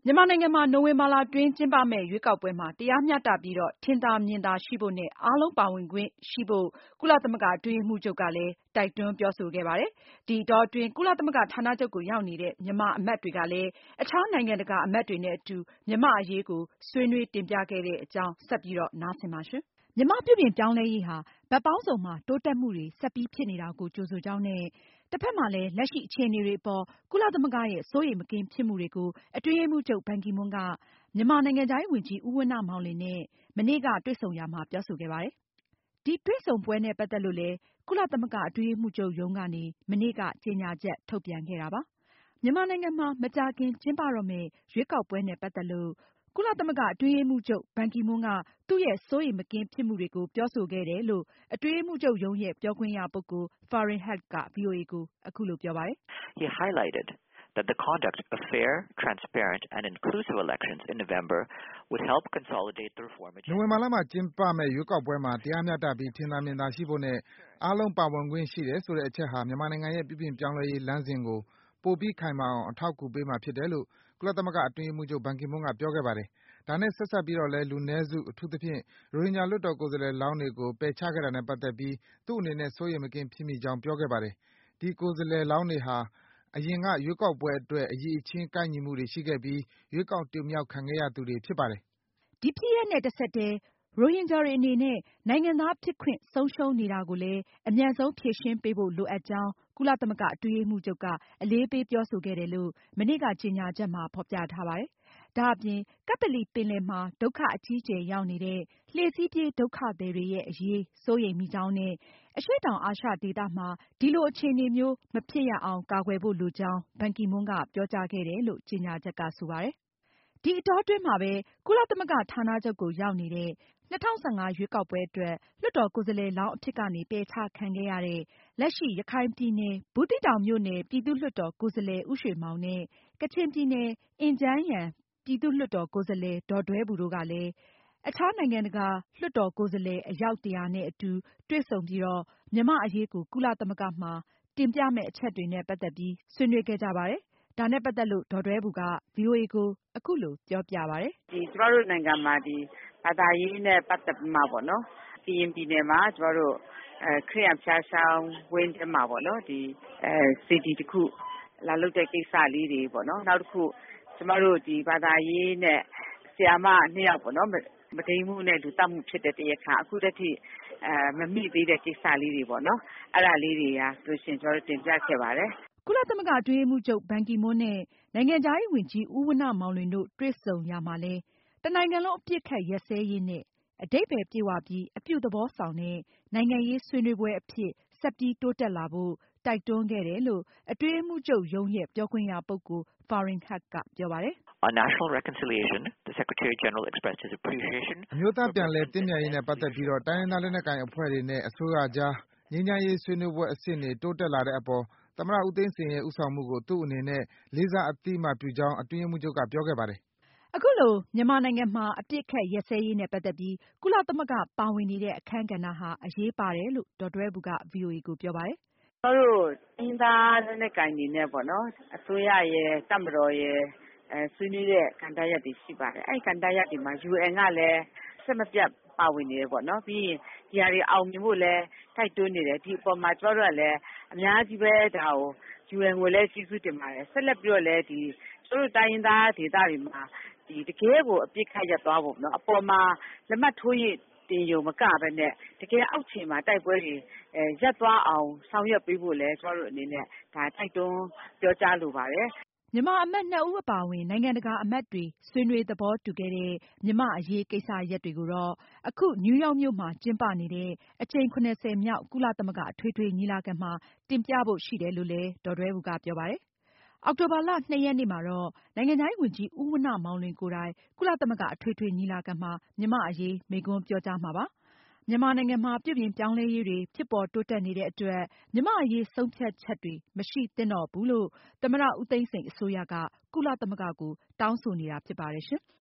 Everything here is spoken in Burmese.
မြန်မာနိုင်ငံမှာနိုဝင်ဘာလတွင်းကျင်းပမယ့်ရွေးကောက်ပွဲမှာတရားမျှတပြီးထင်သာမြင်သာရှိဖို့နဲ့အားလုံးပါဝင်ခွင့်ရှိဖို့ကုလသမဂ္ဂအတွင်းရေးမှူးချုပ်ကလည်းတိုက်တွန်းပြောဆိုခဲ့ပါတယ်။ ဒီအတောအတွင်းကုလသမဂ္ဂဌာနချုပ်ကိုရောက်နေတဲ့မြန်မာအမတ်တွေကလည်းအခြားနိုင်ငံတကာအမတ်တွေနဲ့အတူမြန်မာ့အရေးကိုဆွေးနွေးတင်ပြခဲ့တဲ့အကြောင်းဆက်ပြီးနားဆင်ပါရှင်။ မြန်မာပြုပြင်ပြောင်းလဲရေးဟာဘက်ပေါင်းစုံမှာတိုးတက်မှုတွေဆက်ပြီးဖြစ်နေတာကိုကြိုဆိုကြောင်းနဲ့တဖက်မှာလည်းလက်ရှိအခြေအနေတွေအပေါ်ကုလသမဂ္ဂရဲ့စိုးရိမ်မကင်းဖြစ်မှုတွေကိုအတွင်းရေးမှူးချုပ်ဘန်ကီမွန်းကမြန်မာနိုင်ငံခြားရေးဝန်ကြီးဦးဝဏ္ဏမောင်လွင်နဲ့မနေ့ကတွေ့ဆုံရာမှာပြောဆိုခဲ့ပါတယ်။ ဒီတွေ့ဆုံပွဲနဲ့ပတ်သက်လို့လည်းကုလသမဂ္ဂအတွင်းရေးမှူးချုပ်ရုံးကနေမနေ့ကကြေညာချက်ထုတ်ပြန်ခဲ့တာပါ။ မြန်မာနိုင်ငံမှာမကြာခင်ကျင်းပတော့မယ့်ရွေးကောက်ပွဲနဲ့ပတ်သက်လို့ကုလသမဂ္ဂအတွင်းရေးမှူးချုပ်ဘန်ကီမွန်းကသူရဲ့စိုးရိမ်မကင်းဖြစ်မှုတွေကိုပြောဆိုခဲ့တယ်လို့အတွင်းရေးမှူးချုပ်ရုံးရဲ့ပြောခွင့်ရပုဂ္ဂိုလ် Farhan Haq က VOA ကိုအခုလိုပြောပါတယ်။ He highlighted that the conduct of fair, transparent and inclusive elections in November would help consolidate the reform agenda. နိုဝင်ဘာလမှာကျင်းပမယ့်ရွေးကောက်ပွဲမှာတရားမျှတပြီးထင်သာမြင်သာရှိဖို့နဲ့အားလုံးပါဝင်ခွင့်ရှိတယ်ဆိုတဲ့အချက်ဟာမြန်မာနိုင်ငံရဲ့ပြုပြင်ပြောင်းလဲရေးလမ်းစဉ်ကိုပိုပြီးခိုင်မာအောင်အထောက်အကူပေးမှာဖြစ်တယ်လို့ကုလသမဂ္ဂအတွင်းရေးမှူးချုပ်ဘန်ကီမွန်းကပြောခဲ့ပါတယ်။ ဒါနဲ့ဆက်စပ်ပြီးတော့လည်းလူနည်းစုအထူးသဖြင့်ရိုဟင်ဂျာလွှတ်တော်ကိုယ်စားလှယ်လောင်းတွေကိုပယ်ချခဲ့တာနဲ့ပတ်သက်ပြီးသူ့အနေနဲ့စိုးရိမ်မကင်းဖြစ်မိကြောင်းပြောခဲ့ပါတယ်။ ဒီကိုယ်စားလှယ်လောင်းတွေဟာအရင်ကရွေးကောက်ပွဲအတွက်အရည်အချင်းကိုက်ညီမှုတွေရှိခဲ့ပြီးရွေးကောက်တင်မြှောက်ခံခဲ့ရသူတွေဖြစ်ပါတယ်။ ဒီဖြစ်ရပ်နဲ့တဆက်တည်းရိုဟင်ဂျာတွေအနေနဲ့နိုင်ငံသားဖြစ်ခွင့်ဆုံးရှုံးနေတာကိုလည်းအမြန်ဆုံးဖြေရှင်းပေးဖို့လိုအပ်ကြောင်းကုလသမဂ္ဂအတွင်းရေးမှူးချုပ်ကအလေးပေးပြောဆိုခဲ့တယ်လို့မနေ့ကကြေညာချက်မှာဖေါ်ပြထားပါတယ်။ ဒါအပြင်ကပ္ပလီပင်လယ်မှာဒုက္ခအကြီးအကျယ်ရောက်နေတဲ့လှေစီးပြေးဒုက္ခသည်တွေရဲ့အရေးစိုးရိမ်မိကြောင်းနဲ့အရှေ့တောင်အာရှဒေသမှာဒီလိုအခြေအနေမျိုးမဖြစ်ရအောင်ကာကွယ်ဖို့လိုကြောင်းဘန်ကီမွန်းကပြောကြားခဲ့တယ်လို့ကြေညာချက်ကဆိုပါတယ်။ ဒီအတောအတွင်းမှာပဲကုလသမဂ္ဂဌာနချုပ်ကိုရောက်နေတဲ့၂၀၁၅ရွေးကောက်ပွဲအတွက်လွှတ်တော်ကိုယ်စားလှယ်လောင်းအဖြစ်ကနေပယ်ချခံခဲ့ရတဲ့လက်ရှိရခိုင်ပြည်နယ် ဘူးသီးတောင်မြို့နယ်ပြည်သူ့လွှတ်တော်ကိုယ်စားလှယ်ဦးရွှေမောင်နဲ့ ကချင်ပြည်နယ်အင်ဂျန်းယန်ပြည်သူ့လွှတ်တော်ကိုယ်စားလှယ်ဒေါ်ဒွဲဘူတို့ကလည်းအခြားနိုင်ငံတကာလွှတ်တော်ကိုယ်စားလှယ်အယောက် 100နဲ့အတူတွေ့ဆုံပြီးမြန်မာ့အရေးကိုကုလသမဂ္ဂမှာတင်ပြမယ့်အချက်တွေနဲ့ပတ်သက်ပြီးဆွေးနွေးခဲ့ကြပါတယ်။ ဒါနဲ့ပတ်သက်လို့ဒေါ်ဒွဲဘူက VOA ကိုအခုလိုပြောပြပါတယ်။ ကျမတို့နိုင်ငံမှာဘာသာရေးနဲ့ပတ်သက်ပြီးမှပေါ့နော်ကရင်ပြည်နယ်မှာကျမတို့ခရစ်ယာန်ဘုရားကျောင်းဝင်းထဲမှာပေါ့နော်စေတီတစ်ခုလာလုပ်တဲ့ကိစ္စလေးတွေပေါ့နော်နောက်တစ်ခုကျမတို့ဘာသာရေးနဲ့ဆရာမ2ယောက်ပေါ့နော်မုဒိမ်းမှုနဲ့လူသတ်မှုဖြစ်တဲ့တရားခံအခုထိမမိသေးတဲ့ကိစ္စလေးတွေပေါ့နော်အဲ့ဒါလေးတွေကဆိုရှင်ကျမတို့တင်ပြခဲ့ပါတယ်။ ကုလသမဂ္ဂအတွင်းရေးမှူးချုပ်ဘန်ကီမွန်းနဲ့နိုင်ငံခြားရေးဝန်ကြီးဦးဝဏ္ဏမောင်လွင်တို့တွေ့ဆုံရာမှာလည်းတနိုင်ငံလုံးအပစ်အခတ်ရပ်စဲရေးနဲ့အဓိပ္ပါယ်ပြည့်ဝပြီးအပြုသဘောဆောင်တဲ့နိုင်ငံရေးဆွေးနွေးပွဲအဖြစ်ဆက်ပြီးတိုးတက်လာဖို့တိုက်တွန်းခဲ့တယ်လို့အတွင်းရေးမှူးချုပ်ရုံးရဲ့ပြောခွင့်ရပုဂ္ဂိုလ် Farhan Haq ကပြောပါတယ်။ On national reconciliation, the Secretary General expressed his appreciation. အမျိုးသားပြန်လည်သင့်မြတ်ရေးနဲ့ပတ်သက်ပြီးတိုင်းရင်းသားလက်နက်ကိုင်အဖွဲ့တွေနဲ့အစိုးရကြားငြိမ်းချမ်းရေးဆွေးနွေးပွဲအဆင့်တွေတိုးတက်လာတဲ့အပေါ်သမ္မတဦးသိန်းစိန်ရဲ့ဦးဆောင်မှုကိုသူ့အနေနဲ့လေးစားအသိအမှတ်ပြုကြောင်းအတွင်းရေးမှူးချုပ်ကပြောခဲ့ပါတယ်။ အခုလိုမြန်မာနိုင်ငံမှာအပစ်အခတ်ရပ်စဲရေးနဲ့ပတ်သက်ပြီးကုလသမဂ္ဂပါဝင်နေတဲ့အခန်းကဏ္ဍဟာအရေးပါတယ်လို့ဒေါ်ဒွဲဘူက VOA ကိုပြောပါတယ်။ ကျမတို့တိုင်းရင်းသားလက်နက်ကိုင်တွေနဲ့ပေါ့နော်အစိုးရရယ်တပ်မတော်ရယ်ဆွေးနွေးတဲ့ကဏ္ဍရပ်တွေရှိပါတယ်။အဲ့ကဏ္ဍရပ်တွေမှာ UN ကလည်းအဆက်မပြတ်ပါဝင်နေတယ်ပေါ့နော်ပြီးရင်ဒီဟာတွေအောင်မြင်ဖို့လည်းတိုက်တွန်းနေတယ်ဒီအပေါ်မှာကျမတို့ကလည်းအများကြီးပဲဒါကို UN ကိုလည်းကျေးဇူးတင်ပါတယ်ဆက်လက်ပြီးတော့လည်းကျမတို့တိုင်းရင်းသားဒေသတွေမှာတကယ်ကိုအပစ်အခတ်ရပ်သွားဖို့နော်အပေါ်မှာလက်မှတ်ထိုးတင်ရုံမကပဲနဲ့တကယ်အောက်ခြေမှာတိုက်ပွဲတွေရပ်သွားအောင်ဆောင်ရွက်ပေးဖို့လည်းကျမတို့အနေနဲ့ဒါတိုက်တွန်းပြောကြားလိုပါတယ်။ မြန်မာအမတ် 2 ဦးအပါအဝင်နိုင်ငံတကာအမတ်တွေဆွေးနွေးသဘောတူခဲ့တဲ့မြန်မာ့အရေးကိစ္စရပ်တွေကိုတော့အခုနယူးရောက်မြို့မှာကျင်းပနေတဲ့ အကြိမ် 70 မြောက်ကုလသမဂ္ဂအထွေထွေညီလာခံမှာတင်ပြဖို့ရှိတယ်လို့လည်းဒေါ်ဒွဲဘူကပြောပါတယ်။ အောက်တိုဘာလ 2 ရက်နေ့မှာတော့နိုင်ငံခြားရေးဝန်ကြီးဦးဝဏ္ဏမောင်လွင်ကိုယ်တိုင်ကုလသမဂ္ဂအထွေထွေညီလာခံမှာမြန်မာ့အရေးမိန့်ခွန်းပြောကြားမှာပါ။ မြန်မာနိုင်ငံမှာပြုပြင်ပြောင်းလဲရေးတွေဖြစ်ပေါ်တိုးတက်နေတဲ့အတွက်မြန်မာ့အရေးဆုံးဖြတ်ချက်တွေမရှိသင့်တော့ဘူးလို့သမ္မတဦးသိန်းစိန်အစိုးရကကုလသမဂ္ဂကိုတောင်းဆိုနေတာဖြစ်ပါတယ်ရှင်။